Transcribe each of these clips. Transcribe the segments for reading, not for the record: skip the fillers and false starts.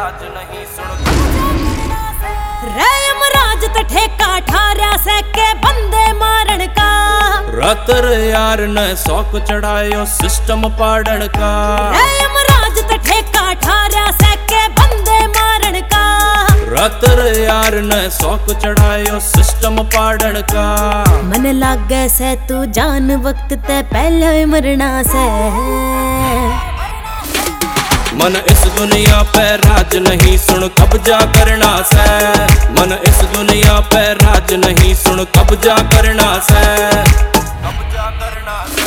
राज नहीं सुन रे यमराज त ठेका ठार्या से के बंदे मारण का। रतर यार ने शौक चढ़ायो सिस्टम पाड़न का। रे यमराज त ठेका ठार्या से के बंदे मारण का। रतर यार ने शौक चढ़ायो सिस्टम पाड़न का। मन लागे से तू जान वक्त ते पहले मरना से। मन इस दुनिया पे राज नहीं सुन कब्जा करना से। मन इस दुनिया पे राज नहीं सुन कब्जा करना से। कब्जा करना से।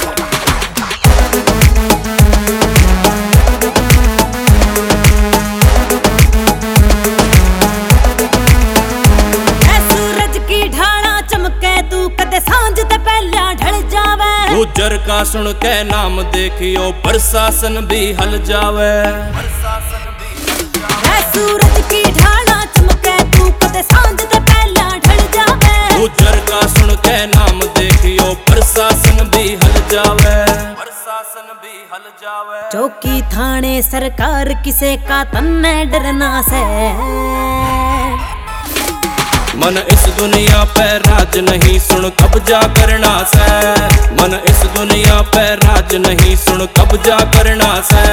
सूरज की ढाला चमके तू कदे सांझ ते पहला ढल जावे। गुजर का सुन के नाम देखियो प्रशासन भी हल जावे। सूरज की ढाला चमके तू कदे सांझ ते पहला ढल जावे। गुजर का सुन के नाम देखियो प्रशासन भी हल जावे। प्रशासन भी हल जावे। चौकी थाने सरकार किसे का तन्ने डरना से। मन इस दुनिया पे राज नहीं सुन कब्जा करना से। मन इस दुनिया पे राज नहीं सुन कब्जा करना से।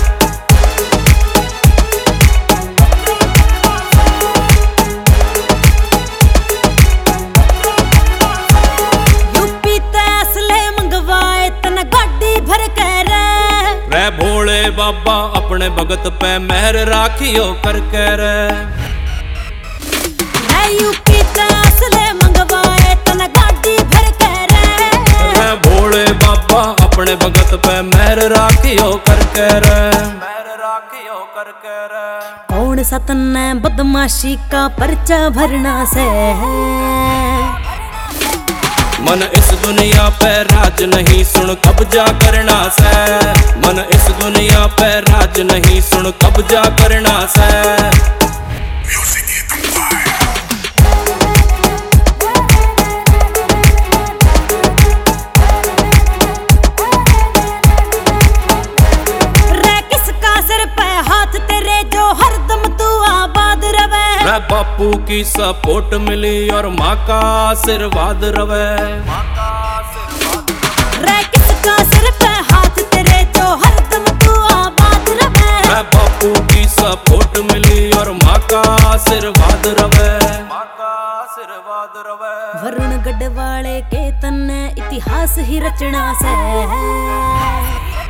यूपी ते असले मंगवाए तन गाड़ी भर के रे भोले बाबा अपने भगत पे मेहर राखियो करके रे। यूपी ते असले मंगवाए तन गाड़ी भर के रे। भोले बाबा अपने भगत पे मेहर राखियो करके रे। मेहर राखियो करके रे। कौन सा तन्ने बदमाशी का पर्चा भरना से। मन इस दुनिया पे राज नहीं सुन कब्जा करना से। मन इस दुनिया पे राज नहीं सुन कब्जा करना से। बापू की सपोर्ट मिली और माँ का आशीर्वाद रवे। रे किसका सिर पे हाथ तेरे जो हरदम तू आबाद रवे। बापू की सपोर्ट मिली और माँ का आशीर्वाद रवे। माँ का आशीर्वाद रवे। वरुण गढ़वाले के तन्ने इतिहास ही रचना से।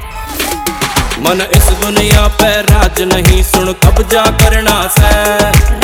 मन इस दुनिया पे राज नहीं सुन कब्जा करना से।